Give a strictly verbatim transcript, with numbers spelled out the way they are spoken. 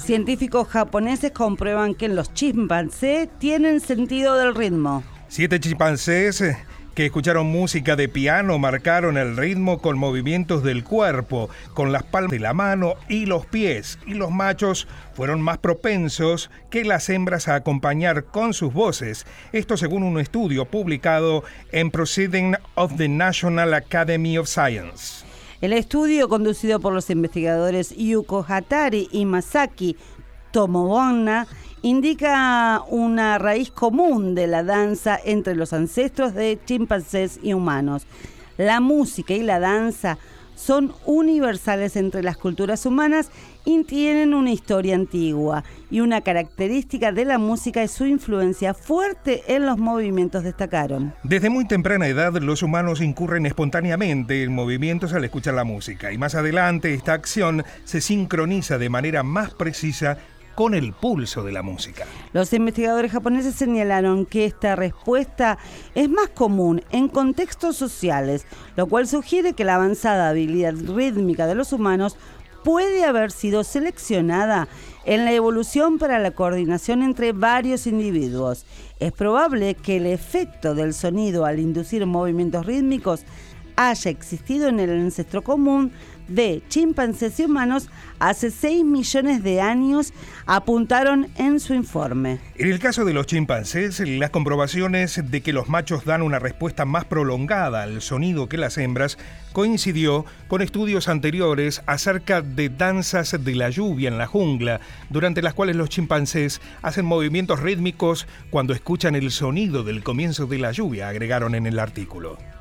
Científicos japoneses comprueban que los chimpancés tienen sentido del ritmo. Siete chimpancés que escucharon música de piano marcaron el ritmo con movimientos del cuerpo, con las palmas de la mano y los pies, y los machos fueron más propensos que las hembras a acompañar con sus voces. Esto según un estudio publicado en Proceedings of the National Academy of Science. El estudio, conducido por los investigadores Yuko Hatari y Masaki Tomobonna, indica una raíz común de la danza entre los ancestros de chimpancés y humanos. La música y la danza son universales entre las culturas humanas y tienen una historia antigua, y una característica de la música es su influencia fuerte en los movimientos, destacaron. Desde muy temprana edad, los humanos incurren espontáneamente en movimientos al escuchar la música, y más adelante esta acción se sincroniza de manera más precisa con el pulso de la música. Los investigadores japoneses señalaron que esta respuesta es más común en contextos sociales, lo cual sugiere que la avanzada habilidad rítmica de los humanos puede haber sido seleccionada en la evolución para la coordinación entre varios individuos. Es probable que el efecto del sonido al inducir movimientos rítmicos haya existido en el ancestro común de chimpancés y humanos hace seis millones de años, apuntaron en su informe. En el caso de los chimpancés, las comprobaciones de que los machos dan una respuesta más prolongada al sonido que las hembras coincidió con estudios anteriores acerca de danzas de la lluvia en la jungla, durante las cuales los chimpancés hacen movimientos rítmicos cuando escuchan el sonido del comienzo de la lluvia, agregaron en el artículo.